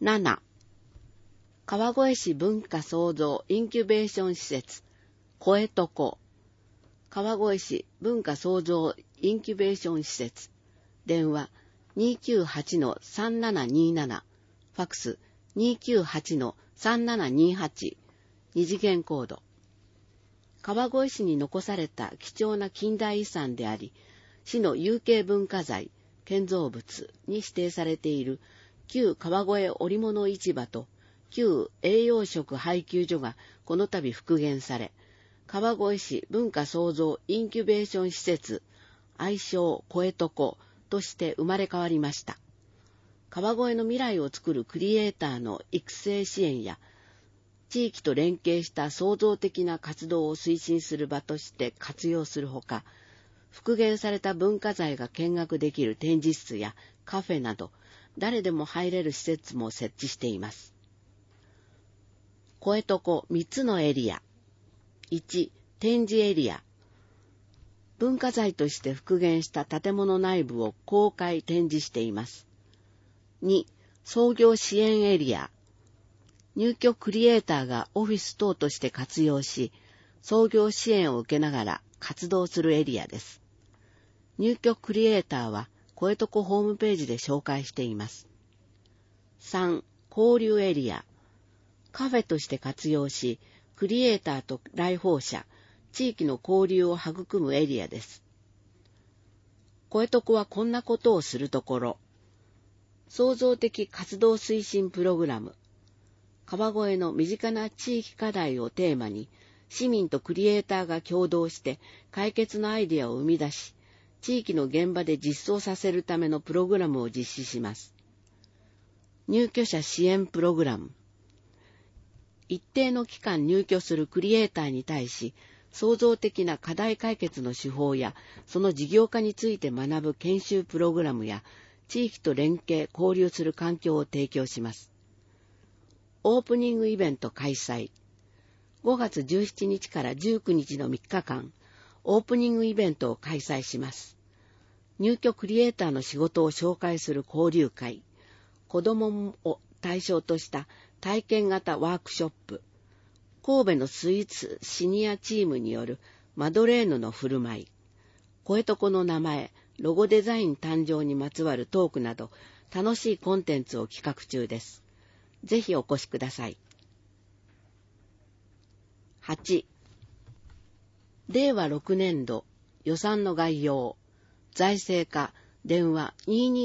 7、川越市文化創造インキュベーション施設、声とこ。川越市文化創造インキュベーション施設、電話 298-3727、ファクス 298-3728、二次元コード。川越市に残された貴重な近代遺産であり、市の有形文化財、建造物に指定されている旧川越織物市場と旧栄養食配給所がこの度復元され、川越市文化創造インキュベーション施設、愛称声とこ、として生まれ変わりました。川越の未来を作るクリエイターの育成支援や、地域と連携した創造的な活動を推進する場として活用するほか、復元された文化財が見学できる展示室やカフェなど、誰でも入れる施設も設置しています。声とこ3つのエリア。1、展示エリア。文化財として復元した建物内部を公開展示しています。2、創業支援エリア。入居クリエイターがオフィス等として活用し、創業支援を受けながら活動するエリアです。入居クリエイターは声とこホームページで紹介しています。3、交流エリア。カフェとして活用し、クリエイターと来訪者、地域の交流を育むエリアです。声とこはこんなことをするところ。創造的活動推進プログラム。川越の身近な地域課題をテーマに、市民とクリエイターが共同して解決のアイデアを生み出し、地域の現場で実装させるためのプログラムを実施します。入居者支援プログラム。一定の期間入居するクリエイターに対し、創造的な課題解決の手法や、その事業化について学ぶ研修プログラムや、地域と連携、交流する環境を提供します。オープニングイベント開催。5月17日から19日の3日間、オープニングイベントを開催します。入居クリエイターの仕事を紹介する交流会、子どもを対象とした体験型ワークショップ、神戸のスイーツシニアチームによるマドレーヌの振る舞い、声とこの名前、ロゴデザイン誕生にまつわるトークなど、楽しいコンテンツを企画中です。ぜひお越しください。8、令和6年度予算の概要。財政課、電話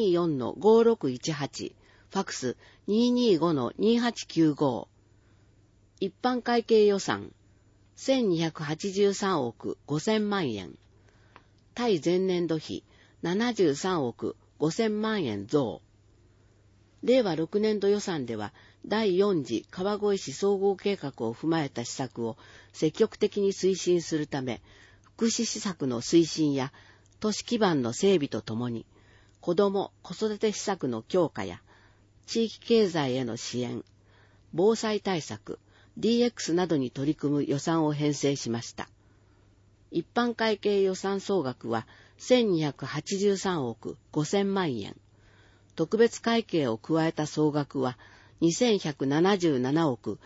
224-5618、ファクス 225-2895。一般会計予算、1283億5000万円。対前年度比、73億5000万円増。令和6年度予算では、第4次川越市総合計画を踏まえた施策を積極的に推進するため、福祉施策の推進や都市基盤の整備とともに、子ども・子育て施策の強化や、地域経済への支援、防災対策、DX などに取り組む予算を編成しました。一般会計予算総額は1283億5000万円。特別会計を加えた総額は2177億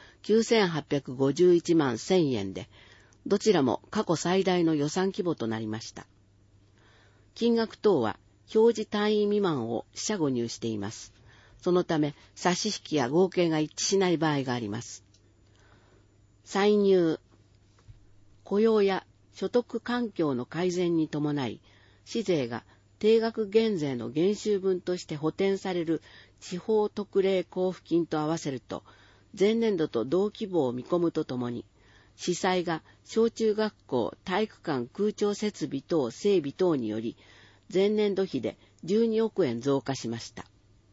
9851万1000円で、どちらも過去最大の予算規模となりました。金額等は表示単位未満を四捨五入しています。そのため差し引きや合計が一致しない場合があります。歳入。雇用や所得環境の改善に伴い、市税が定額減税の減収分として補填される地方特例交付金と合わせると、前年度と同規模を見込むとともに、市債が小中学校体育館空調設備等整備等により、前年度比で12億円増加しました。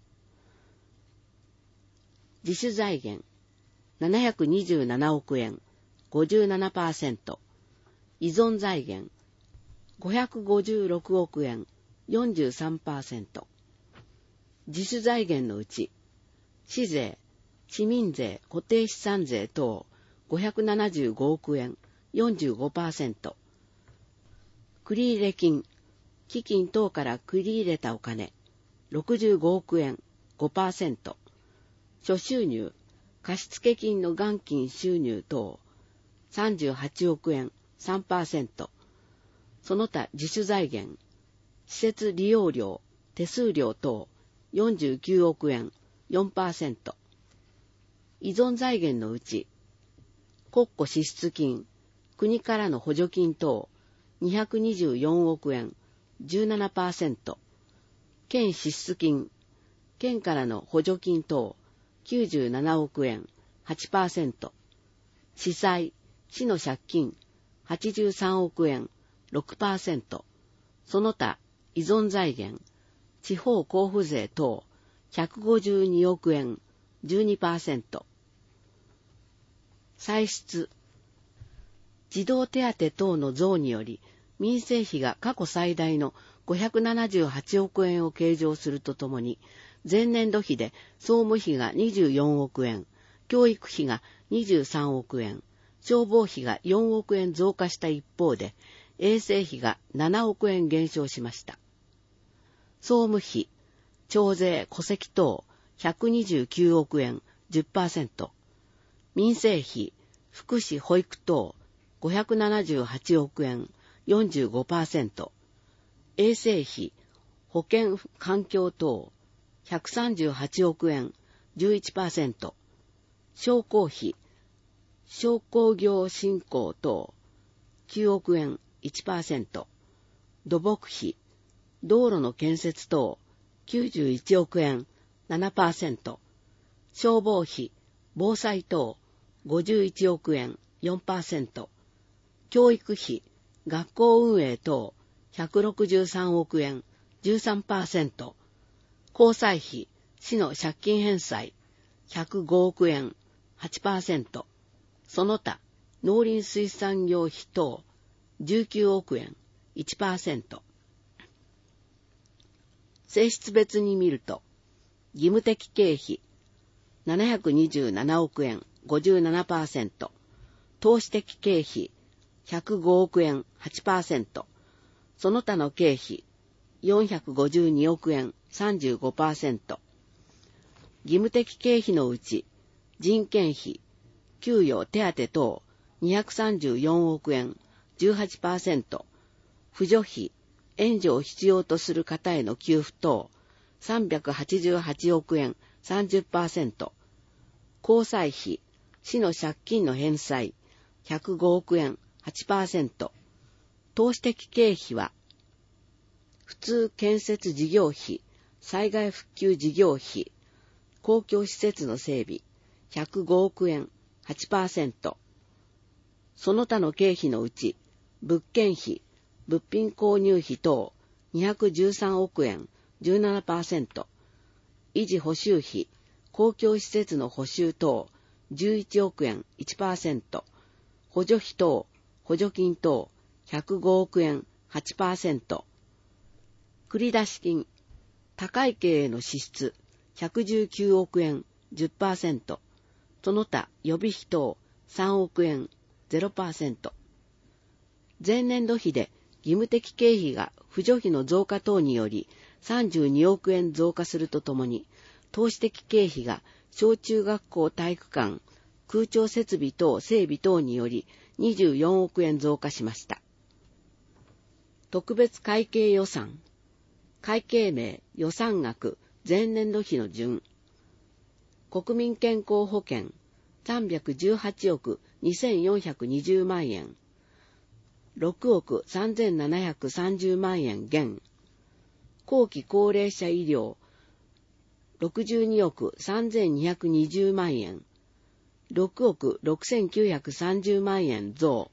自主財源、727億円、57%。依存財源、556億円、43%。自主財源のうち、市税、市民税、固定資産税等、575億円、45%。繰入金、基金等から繰り入れたお金、65億円、5%。所諸収入、貸付金の元金収入等、38億円、3%。その他自主財源、施設利用料、手数料等、49億円、4%。依存財源のうち、国庫支出金、国からの補助金等、224億円、17%。県支出金、県からの補助金等、97億円、8%。市債、市の借金、83億円、6%。その他、依存財源、地方交付税等、152億円、12%。歳出、児童手当等の増により、民生費が過去最大の578億円を計上するとともに、前年度比で総務費が24億円、教育費が23億円、消防費が4億円増加した一方で、衛生費が7億円減少しました。総務費、徴税、戸籍等129億円、10%。民生費、福祉、保育等578億円、45%。衛生費、保健、環境等138億円、11%。商工費、商工業振興等9億円、1%。土木費、道路の建設等91億円、7%。消防費、防災等51億円、4%。教育費、学校運営等163億円、13%。交際費、市の借金返済105億円、8%。その他、農林水産業費等19億円、1%。性質別に見ると、義務的経費727億円、57%。投資的経費105億円、8%。その他の経費452億円、35%。義務的経費のうち、人件費、給与手当等234億円、18%。扶助費、援助を必要とする方への給付等388億円、30%。交際費、市の借金の返済105億円、8%。投資的経費は、普通建設事業費、災害復旧事業費、公共施設の整備105億円、8%。その他の経費のうち、物件費、物品購入費等213億円、17%。維持補修費、公共施設の補修等11億円、1%。補助費等、補助金等105億円、8%。繰出金、他会計への支出119億円、10%。その他予備費等3億円、0%。前年度比で義務的経費が扶助費の増加等により32億円増加するとともに、投資的経費が小中学校体育館、空調設備等整備等により24億円増加しました。特別会計予算、会計名、予算額、前年度比の順。国民健康保険、318億2420万円。6億3730万円減。後期高齢者医療、62億3220万円。6億6930万円増。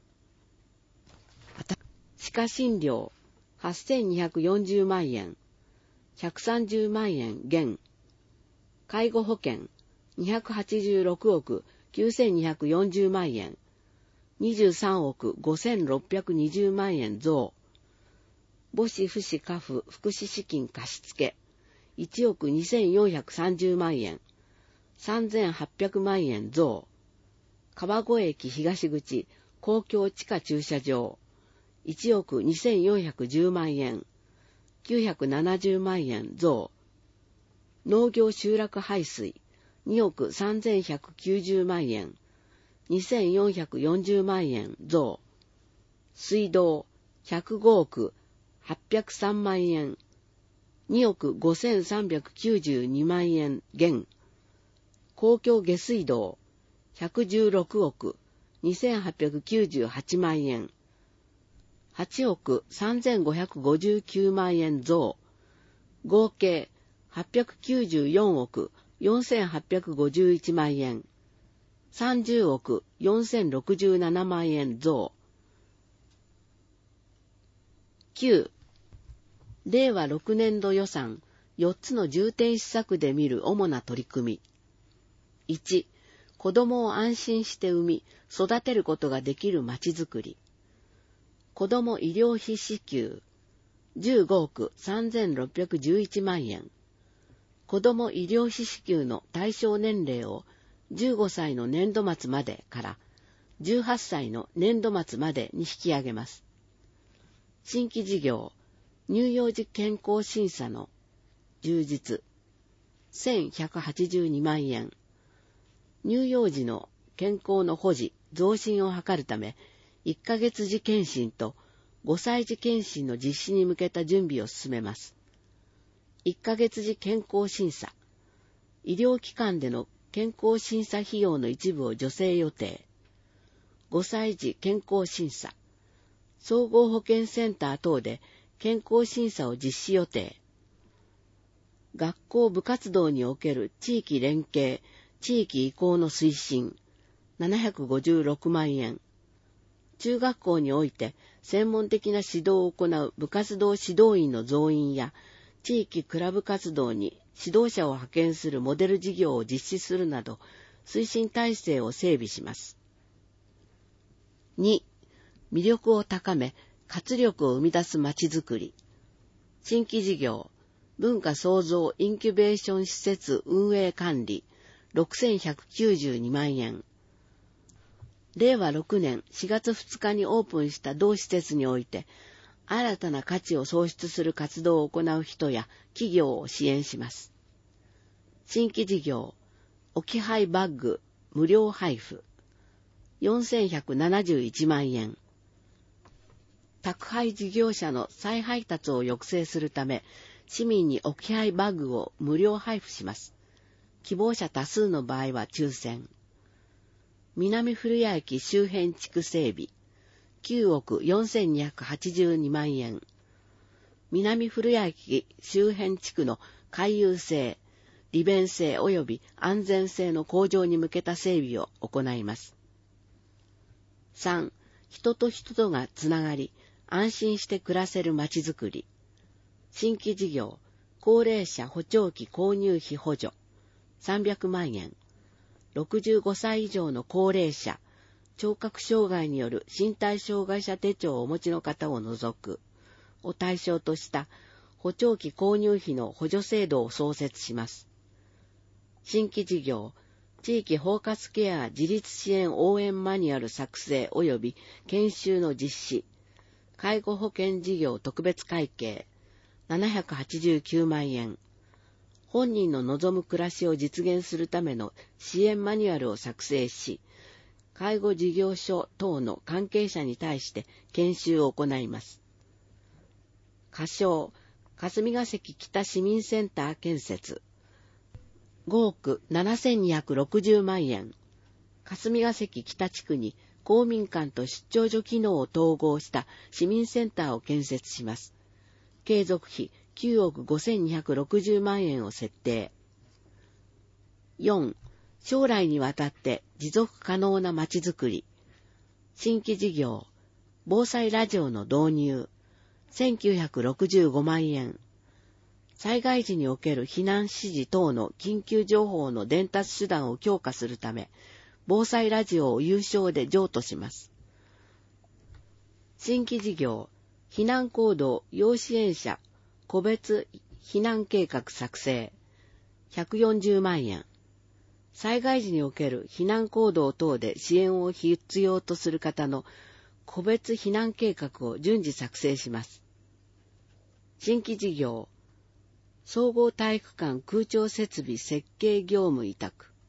歯科診療、8240万円。130万円減。介護保険、286億9240万円。23億5620万円増。母子父子家父福祉資金貸付、1億2430万円。3800万円増。川越駅東口公共地下駐車場、1億2410万円。970万円増。農業集落排水、 2億3190万円、2440万円増。水道105億803万円、2億5392万円減。公共下水道116億2898万円、8億3559万円増。合計894億4851万円、30億4067万円増。9. 令和6年度予算4つの重点施策で見る主な取り組み。1. 子供を安心して産み、育てることができるまちづくり。子供医療費支給15億3611万円。子供医療費支給の対象年齢を15歳の年度末までから18歳の年度末までに引き上げます。新規事業、乳幼児健康審査の充実、1182万円。乳幼児の健康の保持、増進を図るため、1ヶ月時検診と5歳児検診の実施に向けた準備を進めます。1ヶ月時健康審査、医療機関での健康審査費用の一部を助成予定。5歳児健康審査、総合保健センター等で健康審査を実施予定。学校部活動における地域連携、地域移行の推進、756万円。中学校において専門的な指導を行う部活動指導員の増員や、地域クラブ活動に指導者を派遣するモデル事業を実施するなど、推進体制を整備します。2. 魅力を高め、活力を生み出すまちづくり。新規事業、文化創造インキュベーション施設運営管理、6192万円。令和6年4月2日にオープンした同施設において、新たな価値を創出する活動を行う人や企業を支援します。新規事業、置き配バッグ無料配布、4171万円。宅配事業者の再配達を抑制するため、市民に置き配バッグを無料配布します。希望者多数の場合は抽選。南古谷駅周辺地区整備、9億4282万円。南古谷駅周辺地区の回遊性、利便性及び安全性の向上に向けた整備を行います。3. 人と人とがつながり、安心して暮らせるまちづくり。新規事業、高齢者補聴器購入費補助、300万円。65歳以上の高齢者、聴覚障害による身体障害者手帳をお持ちの方を除く、を対象とした補聴器購入費の補助制度を創設します。新規事業、地域包括ケア自立支援応援マニュアル作成及び研修の実施、介護保険事業特別会計、789万円。本人の望む暮らしを実現するための支援マニュアルを作成し、介護事業所等の関係者に対して研修を行います。仮称、霞ヶ関北市民センター建設、5億7260万円。霞ヶ関北地区に公民館と出張所機能を統合した市民センターを建設します。継続費9億5260万円を設定。4. 将来にわたって持続可能なまちづくり。新規事業、防災ラジオの導入、1965万円。災害時における避難指示等の緊急情報の伝達手段を強化するため、防災ラジオを有償で譲渡します。新規事業、避難行動要支援者個別避難計画作成、140万円。災害時における避難行動等で支援を必要とする方の個別避難計画を順次作成します。新規事業、総合体育館空調設備設計業務委託、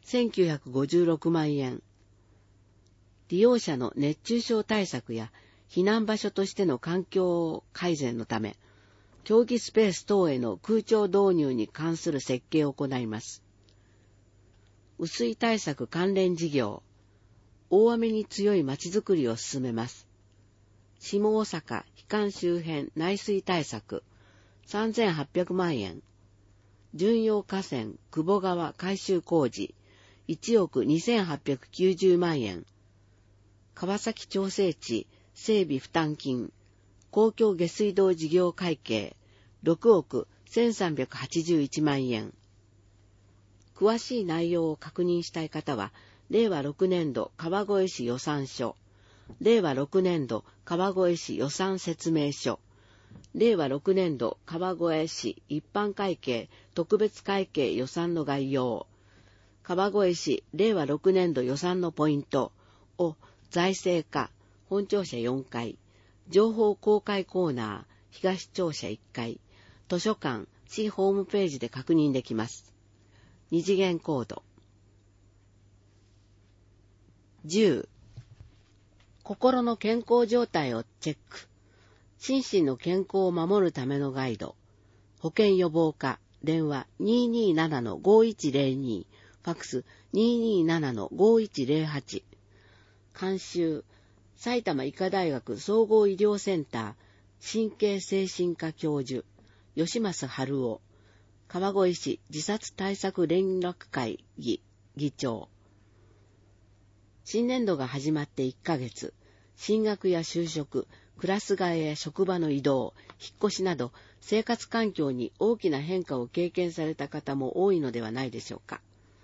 1956万円。利用者の熱中症対策や避難場所としての環境改善のため、競技スペース等への空調導入に関する設計を行います。雨水対策関連事業、大雨に強いまちづくりを進めます。下大阪避寒周辺内水対策、3800万円。準用河川久保川改修工事、1億2890万円。川崎調整池整備負担金、公共下水道事業会計、6億1381万円。詳しい内容を確認したい方は、令和6年度川越市予算書、令和6年度川越市予算説明書、令和6年度川越市一般会計特別会計予算の概要、川越市令和6年度予算のポイントを財政課本庁舎4階、情報公開コーナー東庁舎1階、図書館市ホームページで確認できます。二次元コード。10. 心の健康状態をチェック。心身の健康を守るためのガイド。保健予防課、電話 227-5102、ファックス 227-5108。監修、埼玉医科大学総合医療センター神経精神科教授、吉増春夫、川越市自殺対策連絡会議長。新年度が始まって1ヶ月、進学や就職、クラス替えや職場の移動、引っ越しなど生活環境に大きな変化を経験された方も多いのではないでしょうか。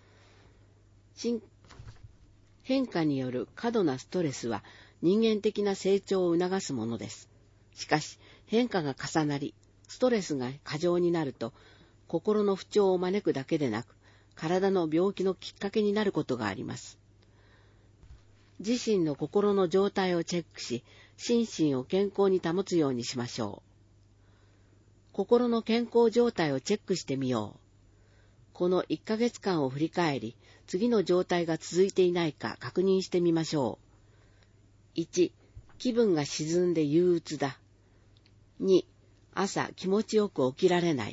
変化による過度なストレスは人間的な成長を促すものです。しかし変化が重なり、ストレスが過剰になると、心の不調を招くだけでなく、体の病気のきっかけになることがあります。自身の心の状態をチェックし、心身を健康に保つようにしましょう。心の健康状態をチェックしてみよう。この1ヶ月間を振り返り、次の状態が続いていないか確認してみましょう。1、気分が沈んで憂鬱だ。2、朝気持ちよく起きられない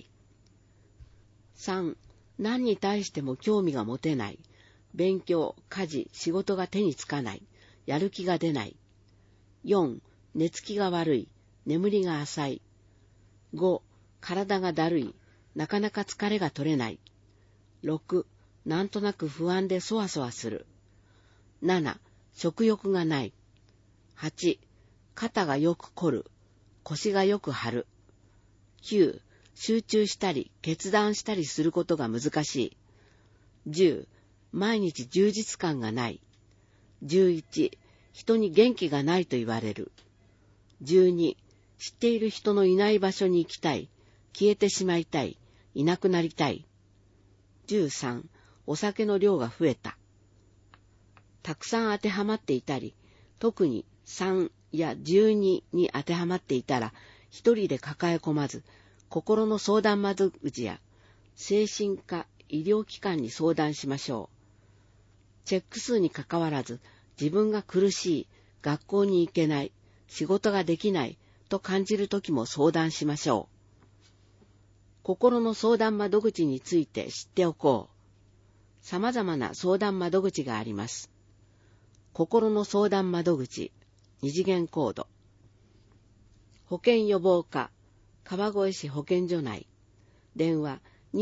。3、何に対しても興味が持てない。勉強、家事、仕事が手につかない。やる気が出ない。4、寝つきが悪い。眠りが浅い。5、体がだるい。なかなか疲れが取れない。6、なんとなく不安でそわそわする。7、食欲がない。8、肩がよく凝る。腰がよく張る。9、集中したり決断したりすることが難しい。10、毎日充実感がない。11、人に元気がないと言われる。12、知っている人のいない場所に行きたい。消えてしまいたい。いなくなりたい。13、お酒の量が増えた。たくさん当てはまっていたり、特に3や12に当てはまっていたら、一人で抱え込まず、心の相談窓口や精神科、医療機関に相談しましょう。チェック数にかかわらず、自分が苦しい、学校に行けない、仕事ができないと感じるときも相談しましょう。心の相談窓口について知っておこう。様々な相談窓口があります。心の相談窓口、二次元コード。保健予防課、川越市保健所内。電話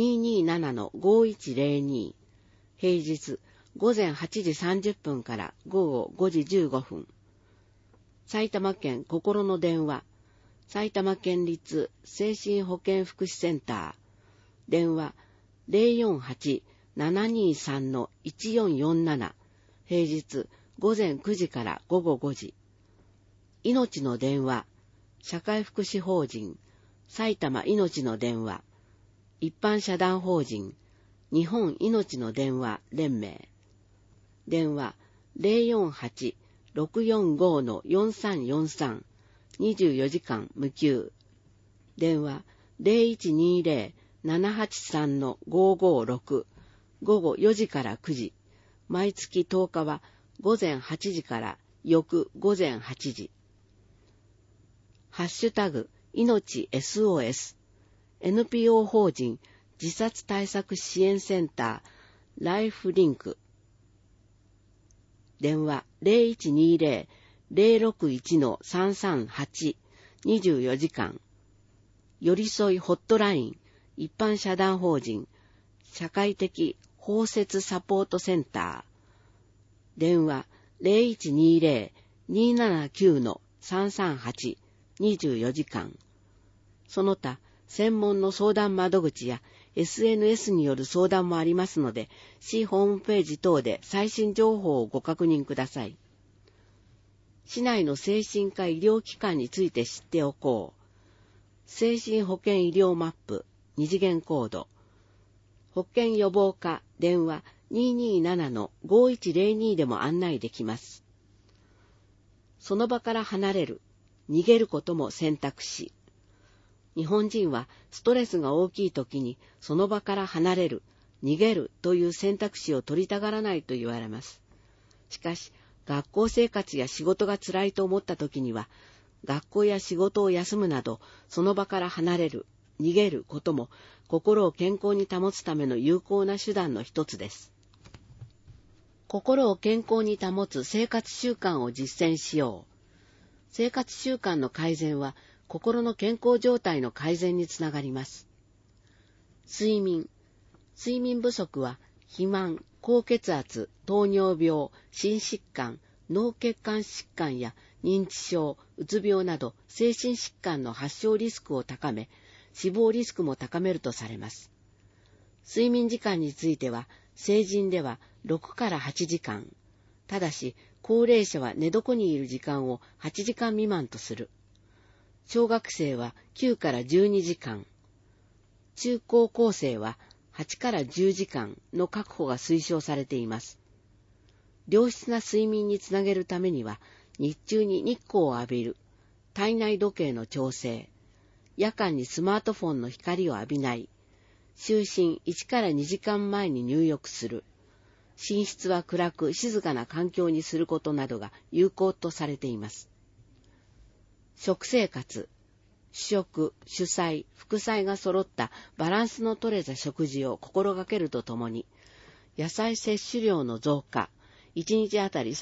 227-5102。平日午前8時30分から午後5時15分。埼玉県心の電話。埼玉県立精神保健福祉センター。電話 048-723-1447。平日午前9時から午後5時。命の電話。社会福祉法人。埼玉命の電話。一般社団法人。日本命の電話連盟。電話 048-645-4343。24時間無休。電話 0120-783-556。 午後4時から9時、毎月10日は午前8時から翌午前8時。ハッシュタグ、命 SOS、NPO 法人自殺対策支援センター、ライフリンク。電話 0120-061-338、24時間。寄り添いホットライン、一般社団法人、社会的包摂サポートセンター。電話 0120-279-338、24時間。その他、専門の相談窓口や SNS による相談もありますので、市ホームページ等で最新情報をご確認ください。市内の精神科医療機関について知っておこう。精神保健医療マップ、2次元コード。保健予防課電話 227-5102 でも案内できます。その場から離れる、逃げることも選択肢。日本人はストレスが大きい時にその場から離れる、逃げるという選択肢を取りたがらないと言われます。しかし、学校生活や仕事が辛いと思った時には、学校や仕事を休むなど、その場から離れる、逃げることも心を健康に保つための有効な手段の一つです。心を健康に保つ生活習慣を実践しよう。生活習慣の改善は、心の健康状態の改善につながります。睡眠不足は肥満、高血圧、糖尿病、心疾患、脳血管疾患や認知症、うつ病など精神疾患の発症リスクを高め、死亡リスクも高めるとされます。睡眠時間については、成人では6から8時間。ただし、高齢者は寝床にいる時間を8時間未満とする。小学生は9から12時間。中高校生は8から10時間の確保が推奨されています。良質な睡眠につなげるためには、日中に日光を浴びる、体内時計の調整、夜間にスマートフォンの光を浴びない、就寝1から2時間前に入浴する、寝室は暗く静かな環境にすることなどが有効とされています。食生活、主食、主菜、副菜が揃ったバランスの取れた食事を心がけるとともに、野菜摂取量の増加、1日あたり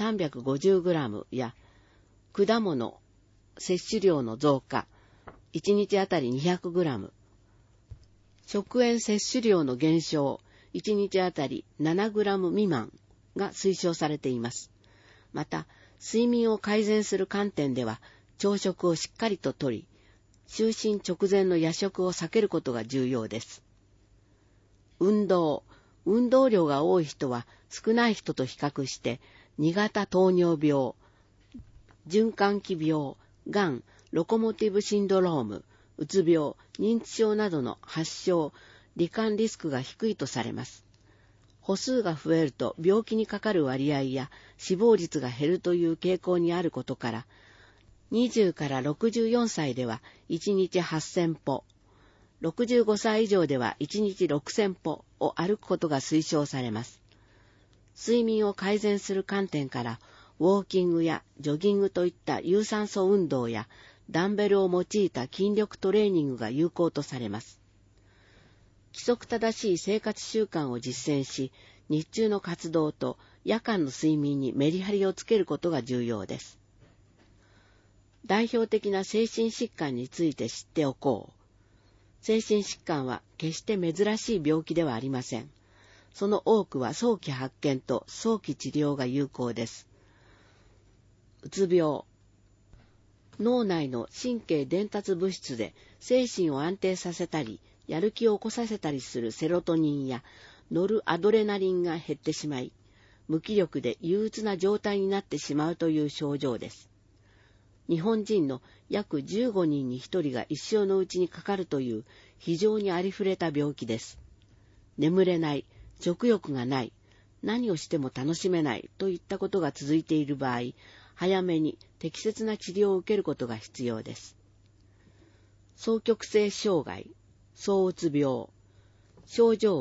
350g や、果物摂取量の増加、1日あたり 200g、食塩摂取量の減少、1日あたり 7g 未満が推奨されています。また、睡眠を改善する観点では、朝食をしっかりととり、就寝直前の夜食を避けることが重要です。運動量が多い人は少ない人と比較して、2型糖尿病、循環器病、がん、ロコモティブシンドローム、うつ病、認知症などの発症、罹患リスクが低いとされます。歩数が増えると病気にかかる割合や死亡率が減るという傾向にあることから、20から64歳では1日8000歩、65歳以上では1日6000歩を歩くことが推奨されます。睡眠を改善する観点から、ウォーキングやジョギングといった有酸素運動やダンベルを用いた筋力トレーニングが有効とされます。規則正しい生活習慣を実践し、日中の活動と夜間の睡眠にメリハリをつけることが重要です。代表的な精神疾患について知っておこう。精神疾患は決して珍しい病気ではありません。その多くは早期発見と早期治療が有効です。うつ病。脳内の神経伝達物質で精神を安定させたり、やる気を起こさせたりするセロトニンやノルアドレナリンが減ってしまい、無気力で憂鬱な状態になってしまうという症状です。日本人の約15人に1人が一生のうちにかかるという非常にありふれた病気です。眠れない、食欲がない、何をしても楽しめないといったことが続いている場合、早めに適切な治療を受けることが必要です。双極性障害、躁うつ病。症状は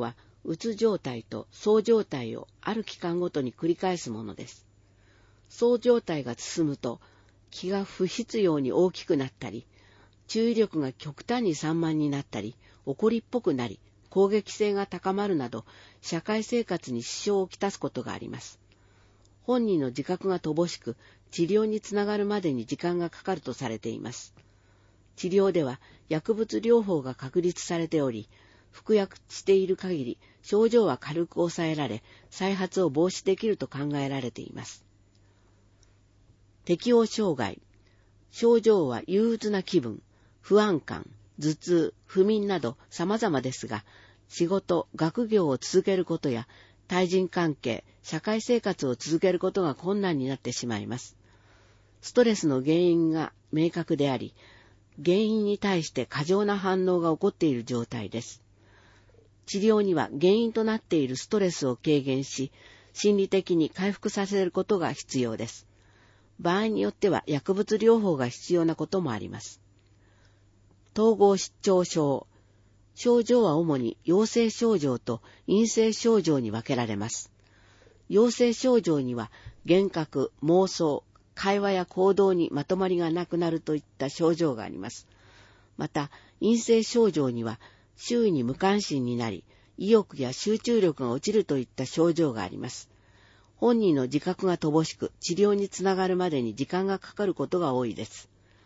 うつ状態とそう状態をある期間ごとに繰り返すものです。そう状態が進むと、気が不必要に大きくなったり、注意力が極端に散漫になったり、怒りっぽくなり、攻撃性が高まるなど、社会生活に支障をきたすことがあります。本人の自覚が乏しく、治療につながるまでに時間がかかるとされています。治療では薬物療法が確立されており、服薬している限り症状は軽く抑えられ、再発を防止できると考えられています。適応障害。症状は憂鬱な気分、不安感、頭痛、不眠など様々ですが、仕事、学業を続けることや、対人関係、社会生活を続けることが困難になってしまいます。ストレスの原因が明確であり、原因に対して過剰な反応が起こっている状態です。治療には原因となっているストレスを軽減し、心理的に回復させることが必要です。場合によっては薬物療法が必要なこともあります。統合失調症。症状は主に陽性症状と陰性症状に分けられます。陽性症状には幻覚、妄想、会話や行動にまとまりがなくなるといった症状があります。また、陰性症状には周囲に無関心になり、意欲や集中力が落ちるといった症状があります。本人の自覚が乏しく、治療につながるまでに時間がかかることが多いです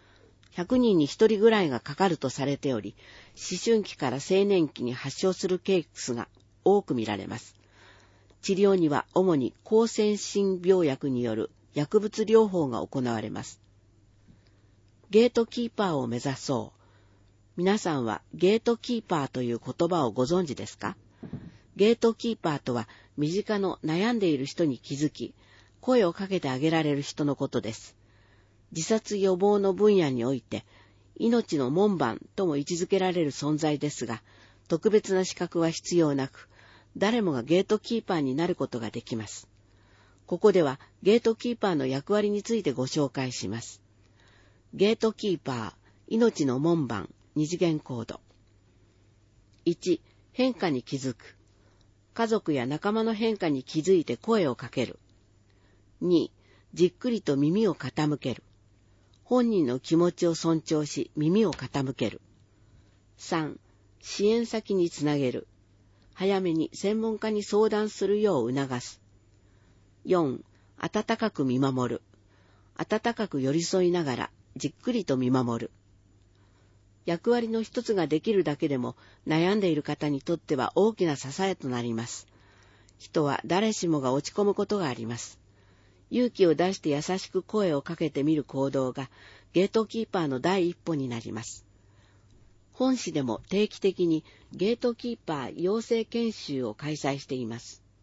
。100人に1人ぐらいがかかるとされており、思春期から青年期に発症するケースが多く見られます。治療には主に抗精神病薬による薬物療法が行われます。ゲートキーパーを目指そう。皆さんはゲートキーパーという言葉をご存知ですか？ゲートキーパーとは身近の悩んでいる人に気づき、声をかけてあげられる人のことです。自殺予防の分野において、命の門番とも位置づけられる存在ですが、特別な資格は必要なく、誰もがゲートキーパーになることができます。ここではゲートキーパーの役割についてご紹介します。ゲートキーパー、命の門番、二次元コード。1、変化に気づく。家族や仲間の変化に気づいて声をかける。2、じっくりと耳を傾ける。本人の気持ちを尊重し、耳を傾ける。3、支援先につなげる。早めに専門家に相談するよう促す。4、温かく見守る。温かく寄り添いながら、じっくりと見守る。役割の一つができるだけでも、悩んでいる方にとっては大きな支えとなります。人は誰しもが落ち込むことがあります。勇気を出して優しく声をかけてみる行動がゲートキーパーの第一歩になります。本市でも定期的にゲートキーパー養成研修を開催しています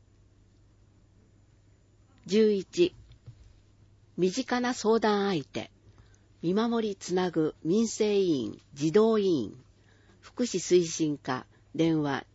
。11、身近な相談相手、見守りつなぐ民生委員、児童委員、福祉推進課、電話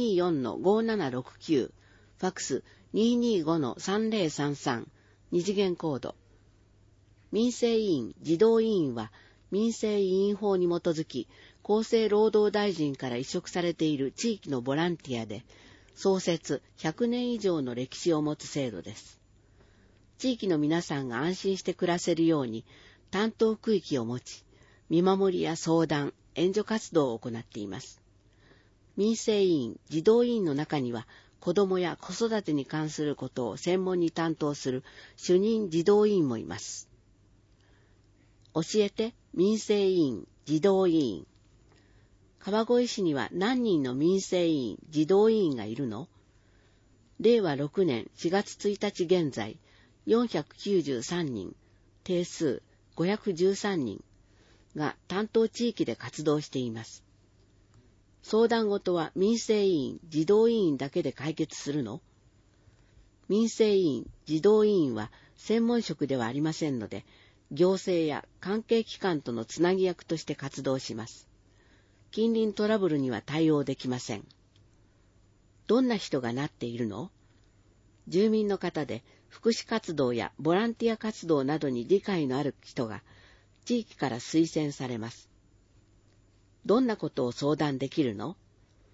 224-5769、ファックス 225-3033、二次元コード。民生委員、児童委員は民生委員法に基づき、厚生労働大臣から委嘱されている地域のボランティアで、創設100年以上の歴史を持つ制度です。地域の皆さんが安心して暮らせるように、担当区域を持ち、見守りや相談、援助活動を行っています。民生委員、児童委員の中には、子どもや子育てに関することを専門に担当する主任児童委員もいます。教えて民生委員、児童委員。川越市には何人の民生委員、児童委員がいるの？令和6年4月1日現在、493人、定数513人が担当地域で活動しています。相談事は民生委員、児童委員だけで解決するの？民生委員、児童委員は専門職ではありませんので、行政や関係機関とのつなぎ役として活動します。近隣トラブルには対応できません。どんな人がなっているの？住民の方で福祉活動やボランティア活動などに理解のある人が地域から推薦されます。どんなことを相談できるの？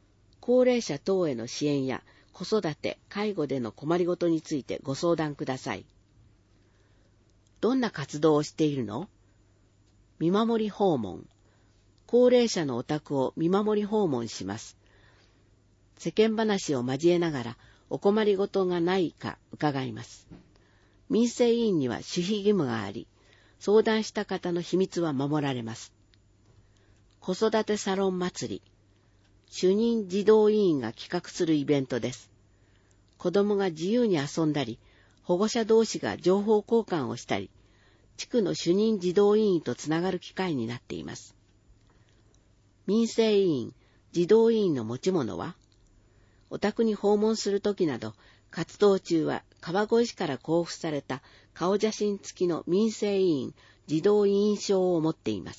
高齢者等への支援や子育て、介護での困りごとについてご相談ください。どんな活動をしているの？見守り訪問。高齢者のお宅を見守り訪問します。世間話を交えながらお困りごとがないか伺います。民生委員には守秘義務があり、相談した方の秘密は守られます。子育てサロン祭り。主任児童委員が企画するイベントです。子供が自由に遊んだり、保護者同士が情報交換をしたり、地区の主任児童委員とつながる機会になっています。民生委員、児童委員の持ち物は、お宅に訪問するときなど、活動中は川越市から交付された顔写真付きの民生委員、児童委員証を持っています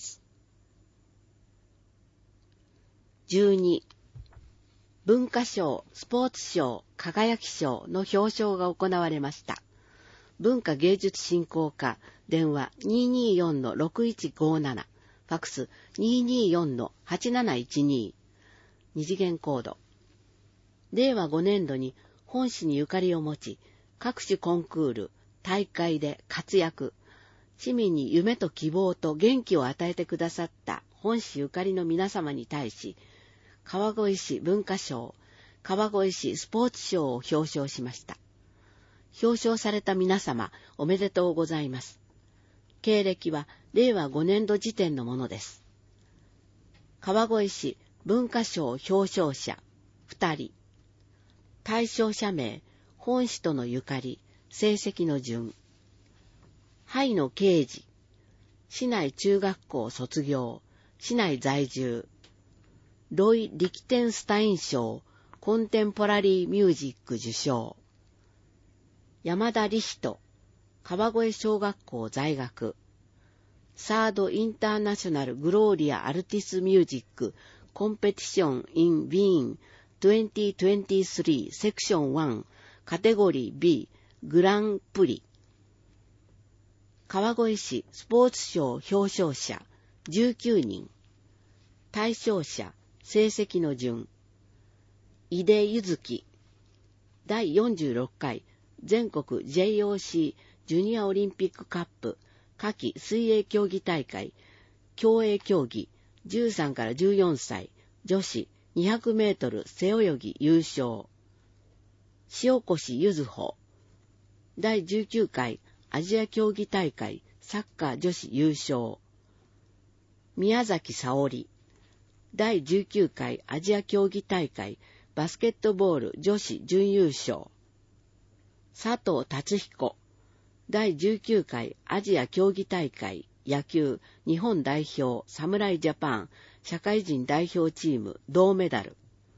。12. 文化賞、スポーツ賞、輝き賞の表彰が行われました。文化芸術振興課、電話 224-6157、ファクス 224-8712、二次元コード。令和5年度に本市にゆかりを持ち、各種コンクール、大会で活躍、市民に夢と希望と元気を与えてくださった本市ゆかりの皆様に対し、川越市文化賞、川越市スポーツ賞を表彰しました。表彰された皆様、おめでとうございます。経歴は令和5年度時点のものです。川越市文化賞表彰者2人。対象者名、本市とのゆかり、成績の順。萩野啓二、市内中学校卒業、市内在住。ロイ・リキテンスタイン賞、コンテンポラリーミュージック受賞。山田理人、川越小学校在学。サードインターナショナルグローリアアルティスミュージックコンペティション in Wien 2023セクション1カテゴリー B グランプリ。川越市スポーツ賞表彰者19人。対象者成績の順。井出柚月、第46回全国 JOC ジュニアオリンピックカップ夏季水泳競技大会競泳競技13から14歳女子200メートル背泳ぎ優勝。塩越柚穂、第19回アジア競技大会サッカー女子優勝。宮崎沙織、第19回アジア競技大会バスケットボール女子準優勝。佐藤達彦、第19回アジア競技大会野球日本代表侍ジャパン社会人代表チーム銅メダル。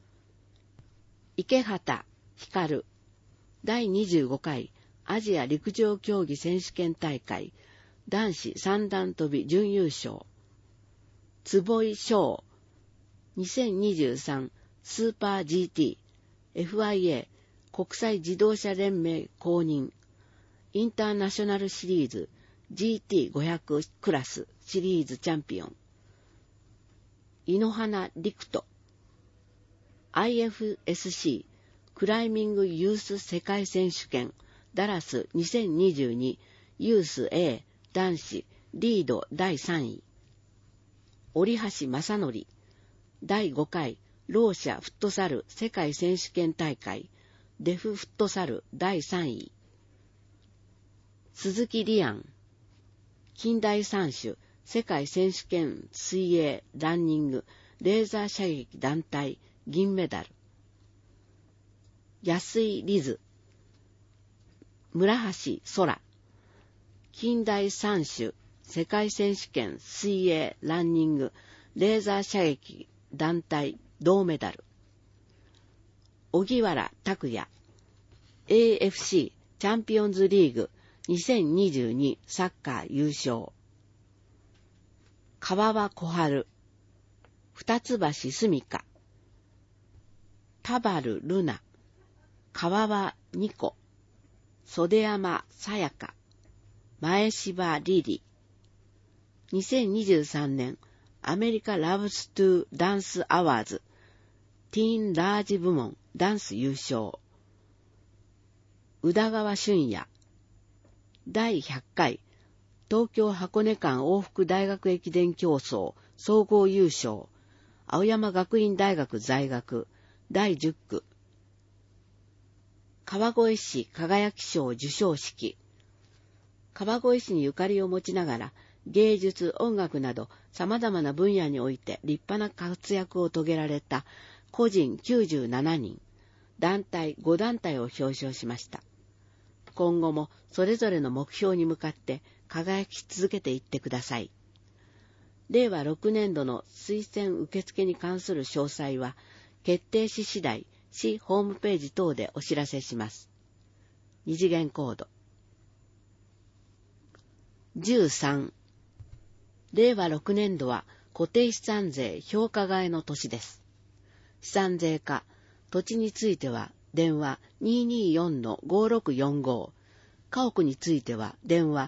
池畑光、第25回アジア陸上競技選手権大会男子三段跳び準優勝。坪井翔、2023スーパー GT FIA 国際自動車連盟公認インターナショナルシリーズ GT500 クラスシリーズチャンピオン。井ノ原陸斗、 IFSC クライミングユース世界選手権ダラス2022ユース A 男子リード第3位。折橋正則、第5回ろう者フットサル世界選手権大会デフフットサル第3位。鈴木里安、近代三種世界選手権水泳ランニングレーザー射撃団体銀メダル。安井リズ、村橋空、近代三種世界選手権水泳ランニングレーザー射撃団体銅メダル。荻原拓也、 AFC チャンピオンズリーグ2022サッカー優勝。川場小春、二ツ橋澄香、田原ルナ、川場二子、袖山さやか、前柴リリ。2023年アメリカラブストゥダンスアワーズティーンラージ部門ダンス優勝。宇田川俊也。第100回東京箱根間往復大学駅伝競争総合優勝。青山学院大学在学第10区。川越市輝き賞受賞式。川越市にゆかりを持ちながら芸術、音楽など様々な分野において立派な活躍を遂げられた個人97人、団体5団体を表彰しました。今後もそれぞれの目標に向かって輝き続けていってください。令和6年度の推薦受付に関する詳細は、決定し次第、市ホームページ等でお知らせします。二次元コード。13。令和6年度は固定資産税評価替えの年です。資産税課、土地については電話 224-5645、家屋については電話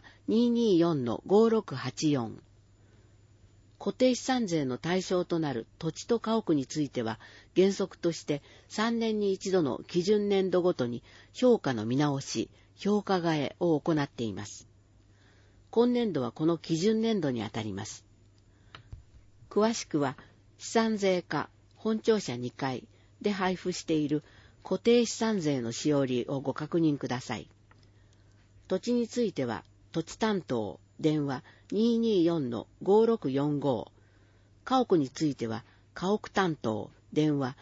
224-5684。固定資産税の対象となる土地と家屋については原則として3年に一度の基準年度ごとに評価の見直し、評価替えを行っています。今年度はこの基準年度にあたります。詳しくは資産税課本庁舎2階で配布している固定資産税のしおりをご確認ください。土地については土地担当電話 224-5645、家屋については家屋担当電話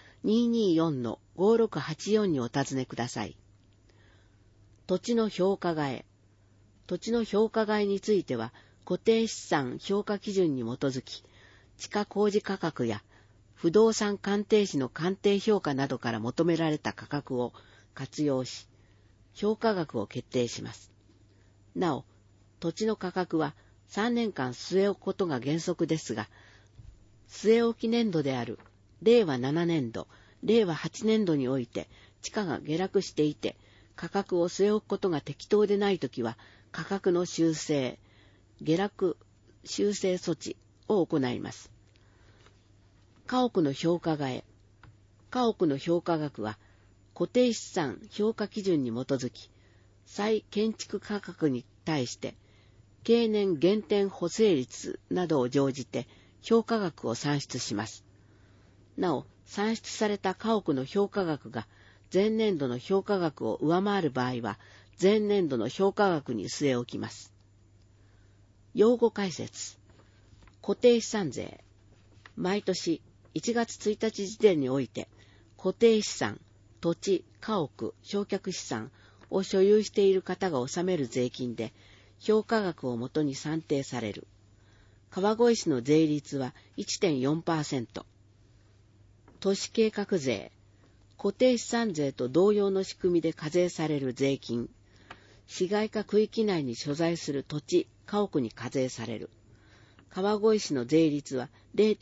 224-5684 にお尋ねください。土地の評価替え。土地の評価替えについては固定資産評価基準に基づき、地価公示価格や不動産鑑定士の鑑定評価などから求められた価格を活用し、評価額を決定します。なお、土地の価格は3年間据え置くことが原則ですが、据え置き年度である令和7年度、令和8年度において地価が下落していて、価格を据え置くことが適当でないときは、価格の修正、下落修正措置を行います。家屋の評価替え。家屋の評価額は、固定資産評価基準に基づき、再建築価格に対して、経年減点補正率などを乗じて評価額を算出します。なお、算出された家屋の評価額が前年度の評価額を上回る場合は、前年度の評価額に据え置きます。用語解説。固定資産税。毎年1月1日時点において、固定資産、土地、家屋、償却資産を所有している方が納める税金で、評価額をもとに算定される。川越市の税率は 1.4%。都市計画税。固定資産税と同様の仕組みで課税される税金。市街化区域内に所在する土地、家屋に課税される。川越市の税率は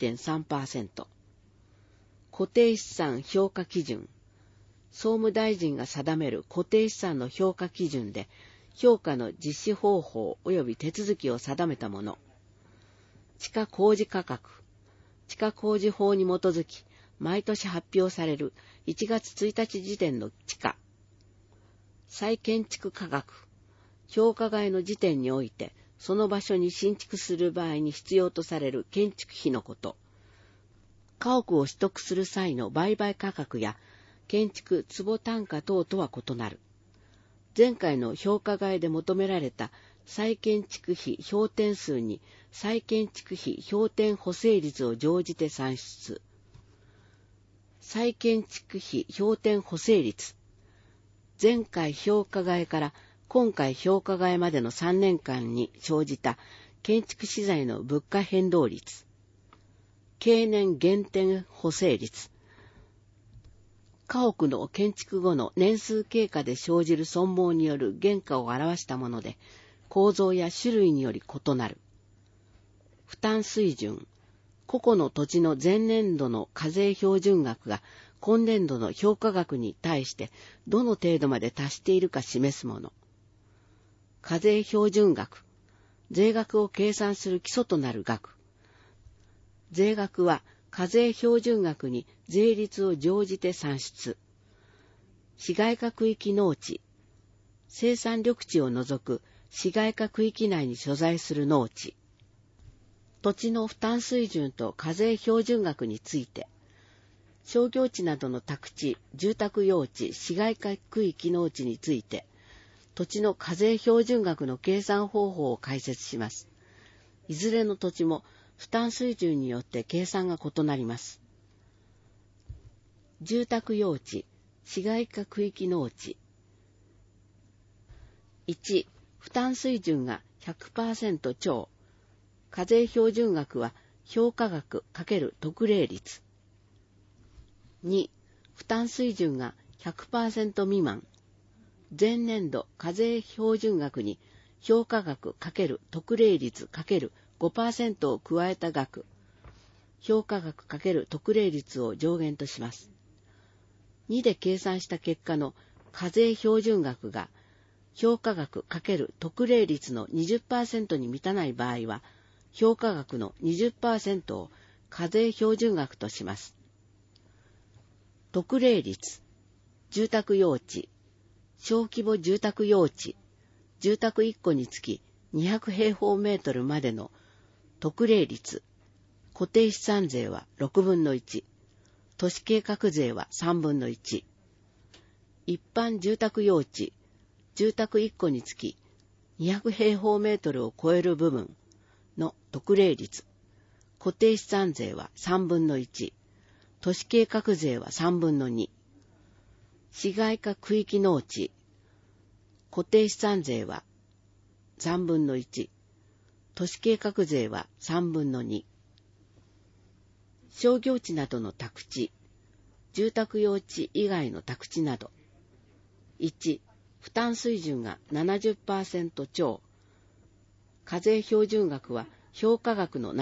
0.3%。固定資産評価基準。総務大臣が定める固定資産の評価基準で、評価の実施方法及び手続きを定めたもの。地価公示価格。地価公示法に基づき、毎年発表される1月1日時点の地価。再建築価格。評価外の時点において、その場所に新築する場合に必要とされる建築費のこと。家屋を取得する際の売買価格や建築坪単価等とは異なる。前回の評価外で求められた再建築費評点数に再建築費評点補正率を乗じて算出。再建築費評点補正率。前回評価外から今回評価外までの3年間に生じた建築資材の物価変動率。経年減点補正率。家屋の建築後の年数経過で生じる損耗による原価を表したもので、構造や種類により異なる。負担水準。個々の土地の前年度の課税標準額が今年度の評価額に対してどの程度まで達しているか示すもの。課税標準額。税額を計算する基礎となる額。税額は課税標準額に税率を乗じて算出。市街化区域農地、生産緑地を除く市街化区域内に所在する農地。土地の負担水準と課税標準額について、商業地などの宅地、住宅用地、市街化区域農地について、土地の課税標準額の計算方法を解説します。いずれの土地も負担水準によって計算が異なります。住宅用地、市街化区域農地。1、負担水準が 100% 超。課税標準額は評価額×特例率。2、負担水準が 100% 未満。前年度課税標準額に評価額×特例率×5% を加えた額。評価額×特例率を上限とします。2で計算した結果の課税標準額が評価額×特例率の 20% に満たない場合は、評価額の 20% を課税標準額とします。特例率、住宅用地、小規模住宅用地、住宅1戸につき200平方メートルまでの特例率、固定資産税は6分の1、都市計画税は3分の1、一般住宅用地、住宅1戸につき200平方メートルを超える部分の特例率、固定資産税は3分の1、都市計画税は3分の2、市街化区域農地、固定資産税は3分の1、都市計画税は3分の2。商業地などの宅地、住宅用地以外の宅地など。1、負担水準が 70% 超。課税標準額は評価額の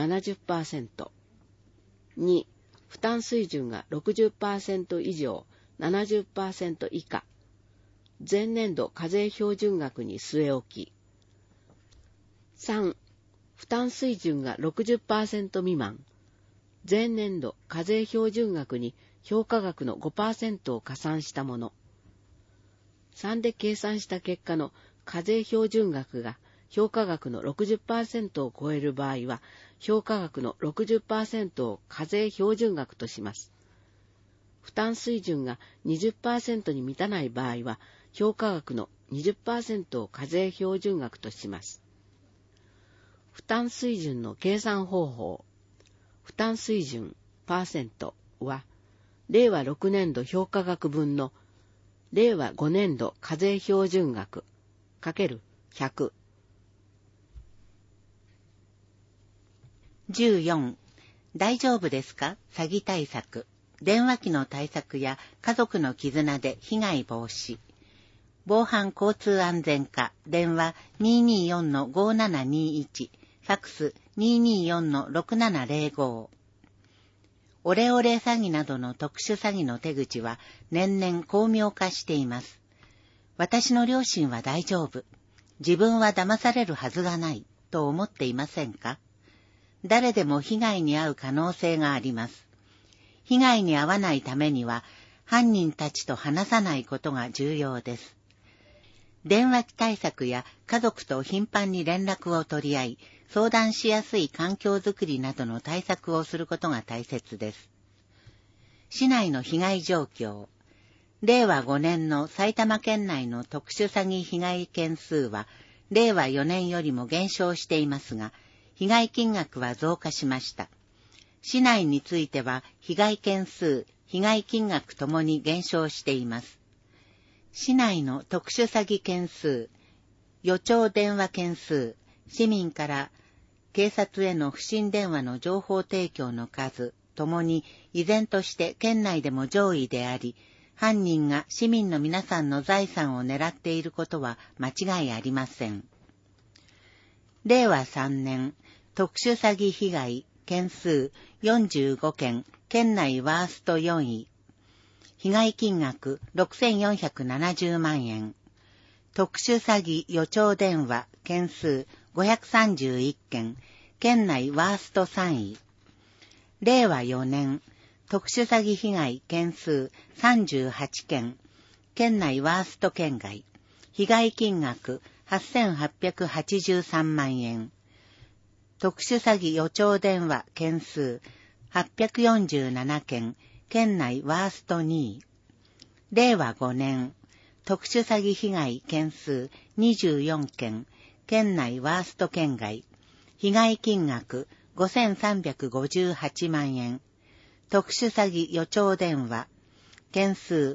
70%。2、負担水準が 60% 以上、70% 以下。前年度課税標準額に据え置き。3、負担水準が 60% 未満。前年度課税標準額に評価額の 5% を加算したもの。3で計算した結果の課税標準額が評価額の 60% を超える場合は、評価額の 60% を課税標準額とします。負担水準が 20% に満たない場合は、評価額の 20% を課税標準額とします。負担水準の計算方法。負担水準パーセントは、令和6年度評価額分の令和5年度課税標準額×100。 14. 大丈夫ですか？詐欺対策。電話機の対策や家族の絆で被害防止。防犯交通安全課。電話 224-5721。ファクス 224-6705。オレオレ詐欺などの特殊詐欺の手口は年々巧妙化しています。私の両親は大丈夫。自分は騙されるはずがないと思っていませんか？誰でも被害に遭う可能性があります。被害に遭わないためには犯人たちと話さないことが重要です。電話機対策や家族と頻繁に連絡を取り合い、相談しやすい環境づくりなどの対策をすることが大切です。市内の被害状況。令和5年の埼玉県内の特殊詐欺被害件数は、令和4年よりも減少していますが、被害金額は増加しました。市内については、被害件数、被害金額ともに減少しています。市内の特殊詐欺件数、予兆電話件数、市民から警察への不審電話の情報提供の数ともに依然として県内でも上位であり、犯人が市民の皆さんの財産を狙っていることは間違いありません。令和3年、特殊詐欺被害件数45件、県内ワースト4位。被害金額6470万円。特殊詐欺予兆電話件数531件、県内ワースト3位。令和4年、 特殊詐欺被害件数38件、県内ワースト県外、被害金額8883万円。特殊詐欺予兆電話件数847件、県内ワースト2位。令和5年、特殊詐欺被害件数24件、県内ワースト県外、被害金額5358万円。特殊詐欺予兆電話件数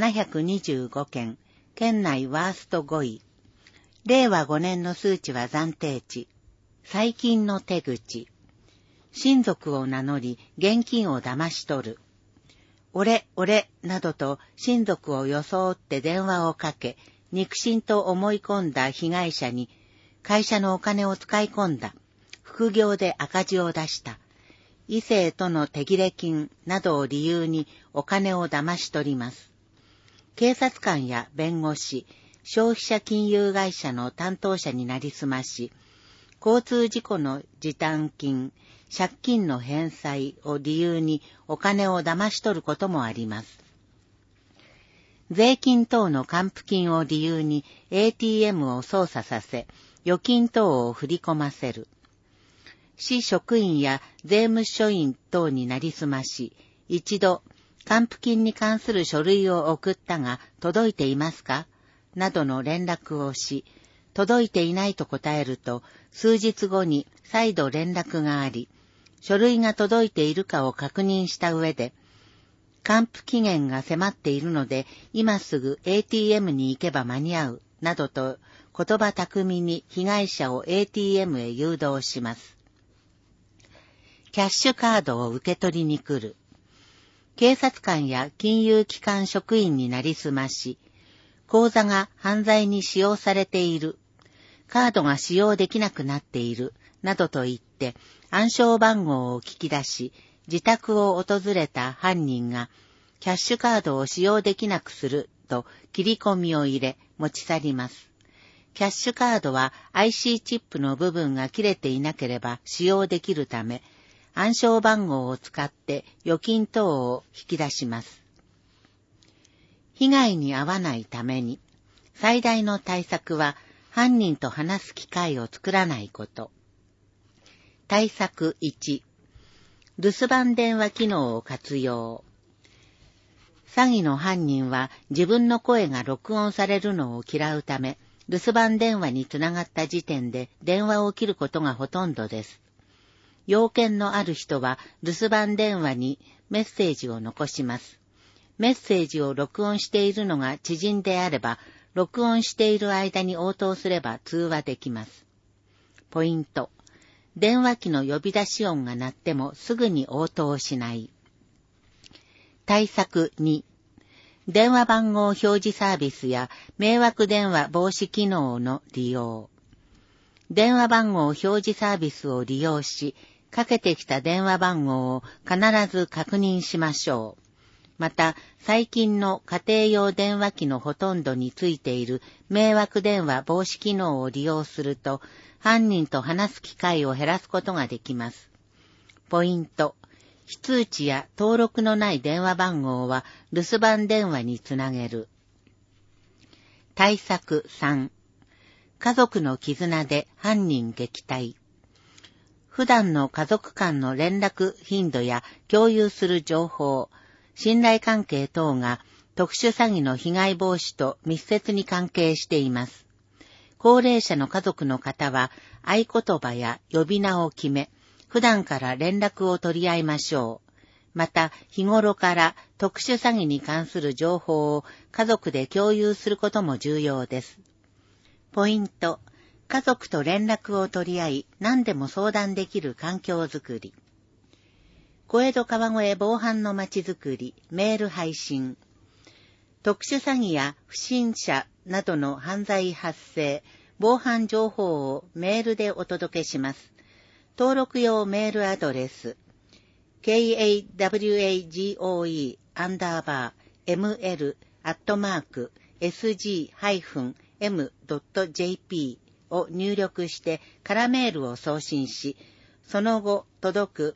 725件、県内ワースト5位。令和5年の数値は暫定値。最近の手口。親族を名乗り現金を騙し取る。俺などと親族を装って電話をかけ、肉親と思い込んだ被害者に会社のお金を使い込んだ。副業で赤字を出した。異性との手切れ金などを理由にお金を騙し取ります。警察官や弁護士、消費者金融会社の担当者になりすまし、交通事故の時短金、借金の返済を理由にお金を騙し取ることもあります。税金等の還付金を理由に ATM を操作させ、預金等を振り込ませる。市職員や税務署員等になりすまし、一度、還付金に関する書類を送ったが届いていますかなどの連絡をし、届いていないと答えると、数日後に再度連絡があり、書類が届いているかを確認した上で、還付期限が迫っているので、今すぐ ATM に行けば間に合う、などと言葉巧みに被害者を ATM へ誘導します。キャッシュカードを受け取りに来る。警察官や金融機関職員になりすまし、口座が犯罪に使用されている、カードが使用できなくなっている、などと言って、暗証番号を聞き出し、自宅を訪れた犯人が、キャッシュカードを使用できなくすると切り込みを入れ、持ち去ります。キャッシュカードは IC チップの部分が切れていなければ使用できるため、暗証番号を使って預金等を引き出します。被害に遭わないために、最大の対策は犯人と話す機会を作らないこと。対策1、留守番電話機能を活用。詐欺の犯人は自分の声が録音されるのを嫌うため、留守番電話につながった時点で電話を切ることがほとんどです。要件のある人は留守番電話にメッセージを残します。メッセージを録音しているのが知人であれば、録音している間に応答すれば通話できます。ポイント。電話機の呼び出し音が鳴ってもすぐに応答しない。対策2、電話番号表示サービスや迷惑電話防止機能の利用。電話番号表示サービスを利用し、かけてきた電話番号を必ず確認しましょう。また、最近の家庭用電話機のほとんどについている迷惑電話防止機能を利用すると、犯人と話す機会を減らすことができます。ポイント。非通知や登録のない電話番号は留守番電話につなげる。対策3、家族の絆で犯人撃退。普段の家族間の連絡頻度や共有する情報、信頼関係等が特殊詐欺の被害防止と密接に関係しています。高齢者の家族の方は合言葉や呼び名を決め、普段から連絡を取り合いましょう。また、日頃から特殊詐欺に関する情報を家族で共有することも重要です。ポイント。家族と連絡を取り合い、何でも相談できる環境づくり。小江戸川越防犯のまちづくり、メール配信。特殊詐欺や不審者などの犯罪発生、防犯情報をメールでお届けします。登録用メールアドレス、kawagoe.ml@sg-m.jp を入力して空メールを送信し、その後届く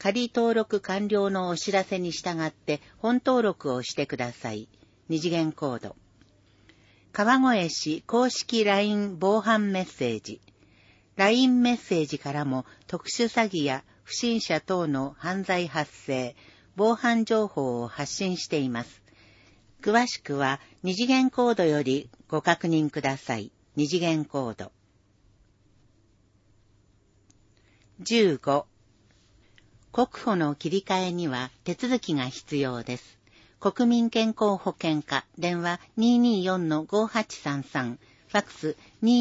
仮登録完了のお知らせに従って本登録をしてください。二次元コード。川越市公式 LINE 防犯メッセージ。LINE メッセージからも特殊詐欺や不審者等の犯罪発生、防犯情報を発信しています。詳しくは二次元コードよりご確認ください。二次元コード。15. 国保の切り替えには手続きが必要です。国民健康保険課、電話 224-5833、ファックス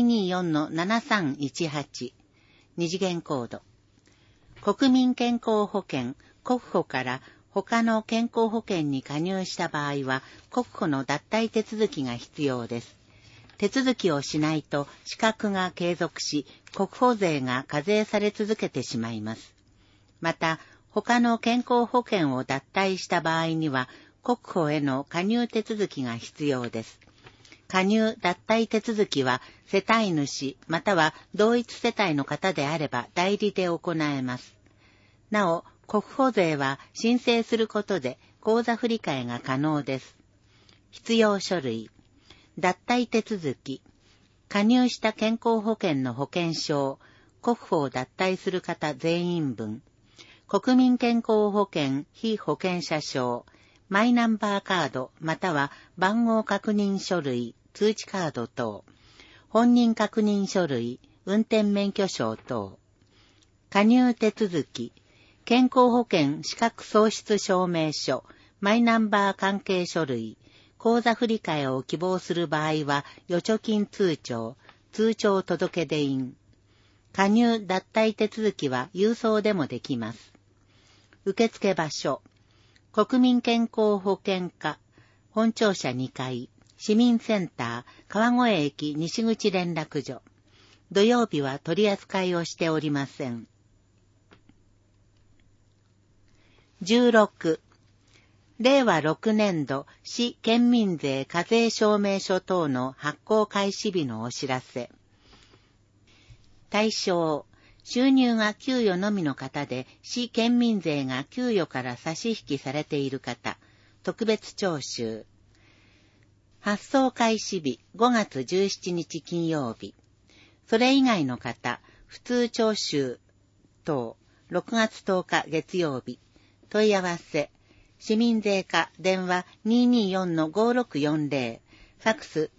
224-7318。二次元コード。国民健康保険、国保から他の健康保険に加入した場合は、国保の脱退手続きが必要です。手続きをしないと資格が継続し、国保税が課税され続けてしまいます。また、他の健康保険を脱退した場合には、国保への加入手続きが必要です。加入脱退手続きは、世帯主または同一世帯の方であれば代理で行えます。なお、国保税は申請することで口座振替が可能です。必要書類、脱退手続き、加入した健康保険の保険証、国保を脱退する方全員分、国民健康保険被保険者証、マイナンバーカードまたは番号確認書類、通知カード等、本人確認書類、運転免許証等、加入手続き、健康保険資格喪失証明書、マイナンバー関係書類、口座振替を希望する場合は、預貯金通帳、通帳届出印。加入脱退手続きは郵送でもできます。受付場所、国民健康保険課、本庁舎2階、市民センター、川越駅西口連絡所。土曜日は取り扱いをしておりません。16. 令和6年度市県民税課税証明書等の発行開始日のお知らせ。対象、収入が給与のみの方で市県民税が給与から差し引きされている方、特別徴収。発送開始日5月17日金曜日。それ以外の方、普通徴収等6月10日月曜日。問い合わせ、市民税課電話 224-5640、ファックス